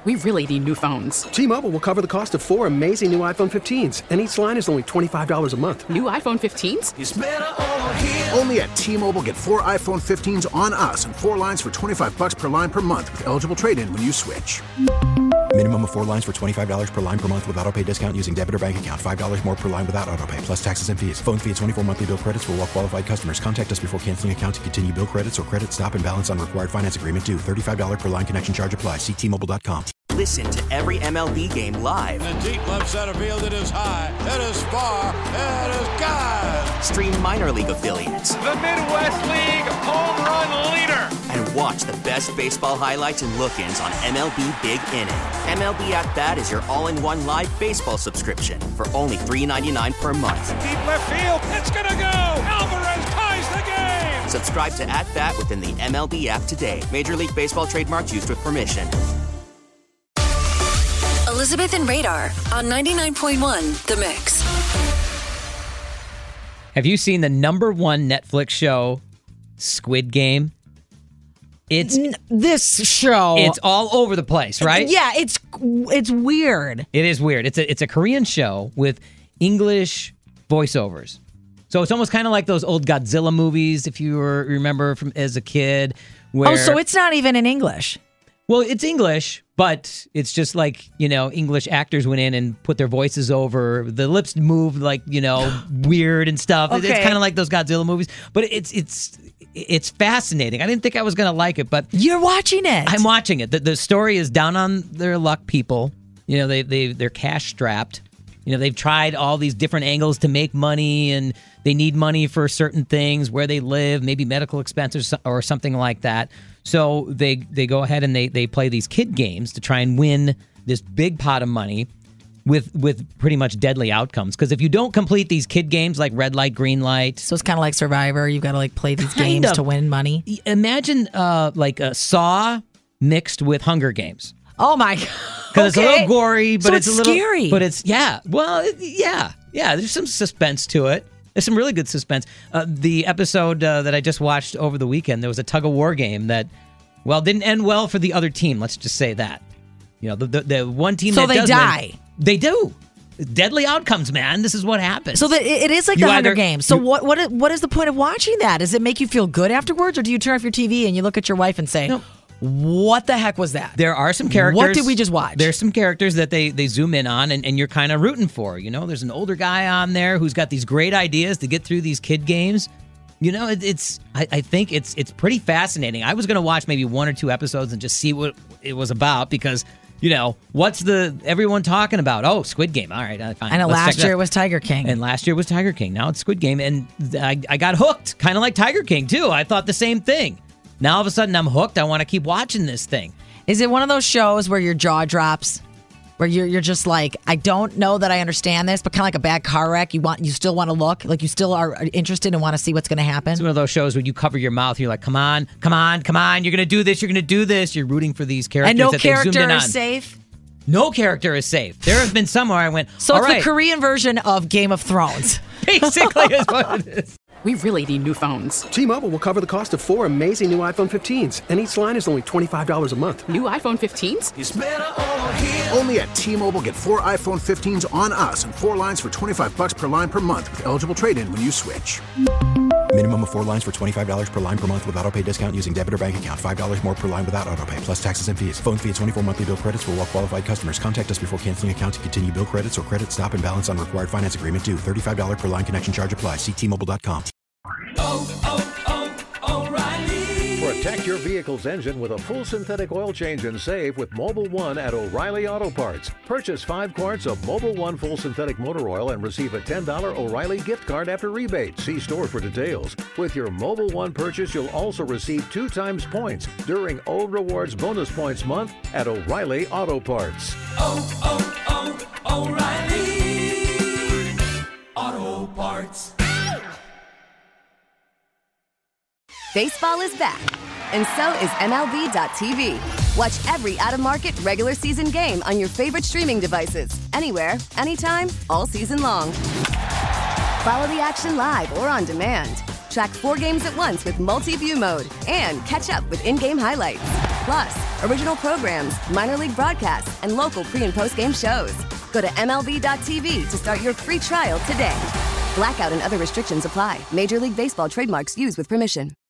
We really need new phones. T-Mobile will cover the cost of 4 amazing new iPhone 15s, and each line is only $25 a month. New iPhone 15s? It's better over here. Only at T-Mobile, get 4 iPhone 15s on us and 4 lines for $25 per line per month with eligible trade-in when you switch. Minimum of 4 lines for $25 per line per month with autopay discount using debit or bank account. $5 more per line without autopay, plus taxes and fees. Phone fee at 24 monthly bill credits for well-qualified customers. Contact us before canceling account to continue bill credits or credit stop and balance on required finance agreement due. $35 per line connection charge applies. See T-Mobile.com. Listen to every MLB game live. In the deep left center field, it is high, it is far, it is gone. Stream minor league affiliates. The Midwest League home run leader. And watch the best baseball highlights and look-ins on MLB Big Inning. MLB At Bat is your all-in-one live baseball subscription for only $3.99 per month. Deep left field, it's gonna go. Alvarez ties the game. Subscribe to At Bat within the MLB app today. Major League Baseball trademarks used with permission. Elizabeth and Radar on 99.1 The Mix. Have you seen the #1 Netflix show, Squid Game? It's this show. It's all over the place, right? Yeah, it's weird. It is weird. It's a Korean show with English voiceovers. So it's almost kind of like those old Godzilla movies, if you remember from as a kid. Where, so it's not even in English. Well, it's English, but it's just like, English actors went in and put their voices over. The lips moved like, weird and stuff. Okay. It's kind of like those Godzilla movies. But it's fascinating. I didn't think I was going to like it, but... You're watching it. I'm watching it. The story is down on their luck people. They're cash strapped. They've tried all these different angles to make money, and they need money for certain things, where they live, maybe medical expenses or something like that. So they go ahead and they play these kid games to try and win this big pot of money with pretty much deadly outcomes. Because if you don't complete these kid games like red light, green light... So it's kind of like Survivor. You've got to play these games to win money. Imagine like a Saw mixed with Hunger Games. Oh my God. Because it's a little gory, but so it's a little scary. But it's there's some suspense to it. There's some really good suspense. The episode that I just watched over the weekend, there was a tug of war game that, didn't end well for the other team. Let's just say that. The one team that does die. Win, they do. Deadly outcomes, man. This is what happens. So it is like the Hunger Games. So what is the point of watching that? Does it make you feel good afterwards, or do you turn off your TV and you look at your wife and say, no. What the heck was that? There are some characters. What did we just watch? There's some characters that they zoom in on and you're kind of rooting for. There's an older guy on there who's got these great ideas to get through these kid games. I think it's pretty fascinating. I was going to watch maybe 1 or 2 episodes and just see what it was about because, what's everyone talking about? Oh, Squid Game. All right, fine. I know last year it was Tiger King. And last year was Tiger King. Now it's Squid Game. And I got hooked, kind of like Tiger King, too. I thought the same thing. Now all of a sudden I'm hooked. I want to keep watching this thing. Is it one of those shows where your jaw drops? Where you're just like, I don't know that I understand this, but kind of like a bad car wreck. You still want to look, like you still are interested and want to see what's going to happen. It's one of those shows where you cover your mouth. You're like, come on. You're going to do this. You're going to do this. You're rooting for these characters. And no that character zoomed in on. Is safe? No character is safe. There have been some where I went, so all it's right. the Korean version of Game of Thrones. Basically is what it is. We really need new phones. T-Mobile will cover the cost of 4 amazing new iPhone 15s, and each line is only $25 a month. New iPhone 15s? It's better over here. Only at T-Mobile, get 4 iPhone 15s on us and 4 lines for $25 per line per month with eligible trade-in when you switch. Minimum of 4 lines for $25 per line per month with autopay discount using debit or bank account. $5 more per line without autopay, plus taxes and fees. Phone fee at 24 monthly bill credits for well-qualified customers. Contact us before canceling account to continue bill credits or credit stop and balance on required finance agreement due. $35 per line connection charge applies. See T-Mobile.com. O'Reilly. Protect your vehicle's engine with a full synthetic oil change and save with Mobil 1 at O'Reilly Auto Parts. Purchase 5 quarts of Mobil 1 full synthetic motor oil and receive a $10 O'Reilly gift card after rebate. See store for details. With your Mobil 1 purchase, you'll also receive 2 times points during O Rewards Bonus Points Month at O'Reilly Auto Parts. O'Reilly Auto Parts. Baseball is back, and so is MLB.tv. Watch every out-of-market regular season game on your favorite streaming devices, anywhere, anytime, all season long. Follow the action live or on demand. Track 4 games at once with multi-view mode and catch up with in-game highlights. Plus, original programs, minor league broadcasts, and local pre- and post-game shows. Go to MLB.tv to start your free trial today. Blackout and other restrictions apply. Major League Baseball trademarks used with permission.